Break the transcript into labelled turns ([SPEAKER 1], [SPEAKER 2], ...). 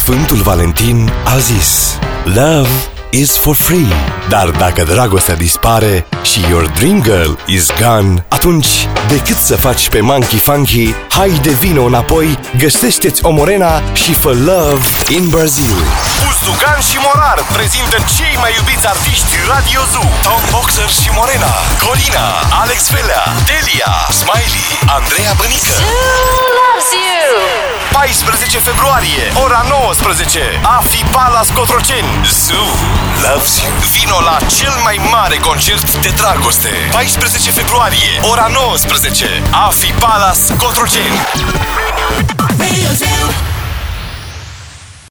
[SPEAKER 1] Sfântul Valentin a zis: Love is for free. Dar dacă dragostea dispare și your dream girl is gone, atunci, decât să faci pe monkey funky, haide vino înapoi, găsește-ți o morena și fă love in Brazil. Buzdugan și Morar prezintă cei mai iubiți artiști Radio Zoo: Tom Boxer și Morena, Corina, Alex Velea, Delia, Smiley, Andreea Bănică. 14 februarie, ora 19, AFI Palace Cotroceni. Zoo loves you. Vino la cel mai mare concert de dragoste. 14 februarie, ora 19, AFI Palace Cotroceni.